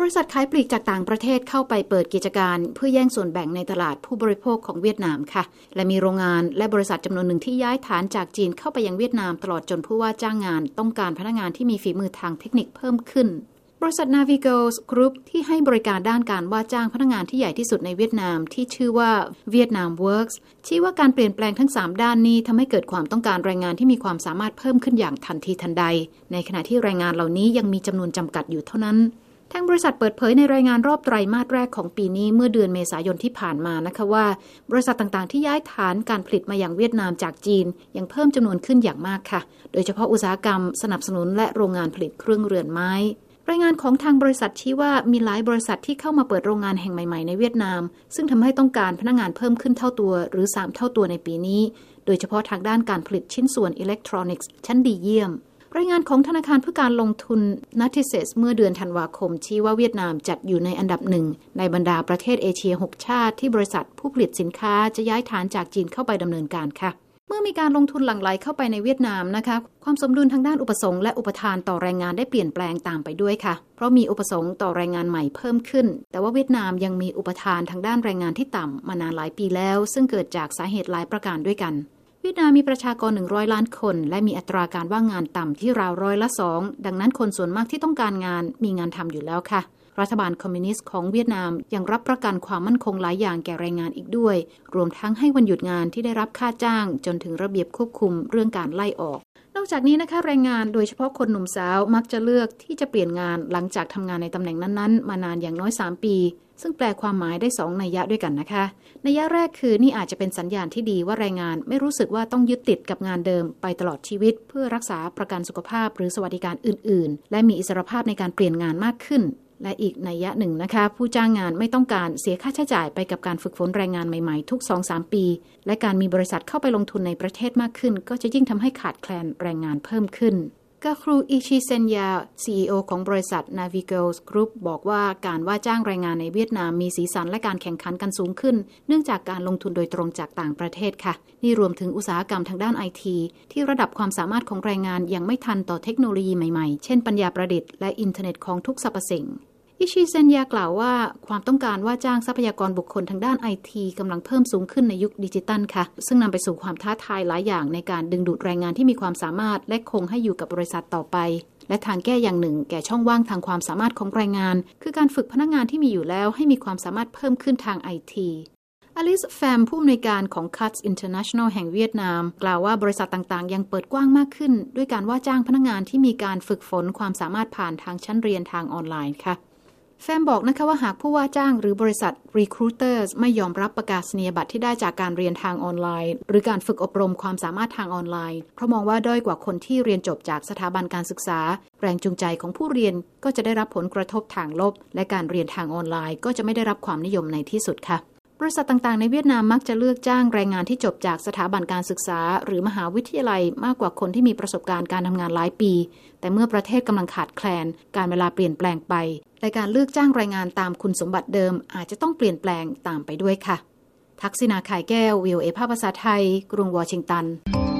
ริษัทขายปลีกจากต่างประเทศเข้าไปเปิดกิจการเพื่อแย่งส่วนแบ่งในตลาดผู้บริโภคของเวียดนามค่ะและมีโรงงานและบริษัทจำนวนหนึ่งที่ย้ายฐานจากจีนเข้าไปยังเวียดนามตลอดจนผู้ว่าจ้างงานต้องการพนักงานที่มีฝีมือทางเทคนิคเพิ่มขึ้นบริษัท Navigos Group ที่ให้บริการด้านการว่าจ้างพนักงานที่ใหญ่ที่สุดในเวียดนามที่ชื่อว่า Vietnam Works ชี้ว่าการเปลี่ยนแปลงทั้ง3ด้านนี้ทำให้เกิดความต้องการแรงงานที่มีความสามารถเพิ่มขึ้นอย่างทันทีทันใดในขณะที่แรงงานเหล่านี้ยังมีจำนวนจำกัดอยู่เท่านั้นทางบริษัทเปิดเผยในรายงานรอบไตรมาสแรกของปีนี้เมื่อเดือนเมษายนที่ผ่านมานะคะว่าบริษัทต่างๆที่ย้ายฐานการผลิตมาอย่างเวียดนามจากจีนยังเพิ่มจำนวนขึ้นอย่างมากค่ะโดยเฉพาะอุตสาหกรรมสนับสนุนและโรงงานผลิตเครื่องเรือนไม้รายงานของทางบริษัทชี้ว่ามีหลายบริษัทที่เข้ามาเปิดโรงงานแห่งใหม่ๆในเวียดนามซึ่งทำให้ต้องการพนักงานเพิ่มขึ้นเท่าตัวหรือ3เท่าตัวในปีนี้โดยเฉพาะทางด้านการผลิตชิ้นส่วนอิเล็กทรอนิกส์ชั้นดีเยี่ยมรายงานของธนาคารเพื่อการลงทุน Natixis เมื่อเดือนธันวาคมชี้ว่าเวียดนามจัดอยู่ในอันดับหนึ่งในบรรดาประเทศเอเชีย6ชาติที่บริษัทผู้ผลิตสินค้าจะย้ายฐานจากจีนเข้าไปดำเนินการค่ะเมื่อมีการลงทุนหลั่งไหลเข้าไปในเวียดนามนะคะความสมดุลทางด้านอุปสงค์และอุปทานต่อแรงงานได้เปลี่ยนแปลงตามไปด้วยค่ะเพราะมีอุปสงค์ต่อแรงงานใหม่เพิ่มขึ้นแต่ว่าเวียดนามยังมีอุปทานทางด้านแรงงานที่ต่ำมานานหลายปีแล้วซึ่งเกิดจากสาเหตุหลายประการด้วยกันเวียดนามมีประชากร100ล้านคนและมีอัตราการว่างงานต่ำที่ราว2%ดังนั้นคนส่วนมากที่ต้องการงานมีงานทำอยู่แล้วค่ะรัฐบาลคอมมิวนิสต์ของเวียดนามยังรับประกันความมั่นคงหลายอย่างแก่แรงงานอีกด้วยรวมทั้งให้วันหยุดงานที่ได้รับค่าจ้างจนถึงระเบียบควบคุมเรื่องการไล่ออกนอกจากนี้นะคะแรงงานโดยเฉพาะคนหนุ่มสาวมักจะเลือกที่จะเปลี่ยนงานหลังจากทำงานในตำแหน่งนั้นๆมานานอย่างน้อย3ปีซึ่งแปลความหมายได้2นัยยะด้วยกันนะคะนัยยะแรกคือนี่อาจจะเป็นสัญญาณที่ดีว่าแรงงานไม่รู้สึกว่าต้องยึดติดกับงานเดิมไปตลอดชีวิตเพื่อรักษาประกันสุขภาพหรือสวัสดิการอื่นๆและมีอิสรภาพในการเปลี่ยนงานมากขึ้นและอีกนัยยะหนึ่งนะคะผู้จ้างงานไม่ต้องการเสียค่าใช้จ่ายไปกับการฝึกฝนแรงงานใหม่ๆทุก 2-3 ปีและการมีบริษัทเข้าไปลงทุนในประเทศมากขึ้นก็จะยิ่งทำให้ขาดแคลนแรงงานเพิ่มขึ้นกาครูอิชิเซนยา CEO ของบริษัท Navigos Group บอกว่าการว่าจ้างแรงงานในเวียดนามมีสีสันและการแข่งขันกันสูงขึ้นเนื่องจากการลงทุนโดยตรงจากต่างประเทศค่ะนี่รวมถึงอุตสาหกรรมทางด้าน IT ที่ระดับความสามารถของแรงงานยังไม่ทันต่อเทคโนโลยีใหม่ๆเช่นปัญญาประดิษฐ์และอินเทอร์เน็ตของทุกสรรพสิ่งอิชิเซนยากล่าวว่าความต้องการว่าจ้างทรัพยากรบุคคลทางด้าน IT กำลังเพิ่มสูงขึ้นในยุคดิจิตัลค่ะซึ่งนำไปสู่ความท้าทายหลายอย่างในการดึงดูดแรงงานที่มีความสามารถและคงให้อยู่กับบริษัทต่อไปและทางแก้อย่างหนึ่งแก่ช่องว่างทางความสามารถของแรงงานคือการฝึกพนักงานที่มีอยู่แล้วให้มีความสามารถเพิ่มขึ้นทาง ITอลิสแฟมผู้อำนวยการของ Cuts International แห่งเวียดนามกล่าวว่าบริษัทต่างๆยังเปิดกว้างมากขึ้นด้วยการว่าจ้างพนักงานที่มีการฝึกฝนความสามารถผ่านทางชั้นเรียนทางออนไลน์ค่ะแฟมบอกนะคะว่าหากผู้ว่าจ้างหรือบริษัท Recruiters ไม่ยอมรับประกาศนียบัตรที่ได้จากการเรียนทางออนไลน์หรือการฝึกอบรมความสามารถทางออนไลน์เพราะมองว่าด้อยกว่าคนที่เรียนจบจากสถาบันการศึกษาแรงจูงใจของผู้เรียนก็จะได้รับผลกระทบทางลบและการเรียนทางออนไลน์ก็จะไม่ได้รับความนิยมในที่สุดค่ะบริษัทต่างๆในเวียดนามมักจะเลือกจ้างแรงงานที่จบจากสถาบันการศึกษาหรือมหาวิทยาลัยมากกว่าคนที่มีประสบการณ์การทำงานหลายปีแต่เมื่อประเทศกำลังขาดแคลนการเวลาเปลี่ยนแปลงไปและการเลือกจ้างแรงงานตามคุณสมบัติเดิมอาจจะต้องเปลี่ยนแปลงตามไปด้วยค่ะทักษิณา ข่ายแก้ว VOA ภาคภาษาไทยกรุงวอชิงตัน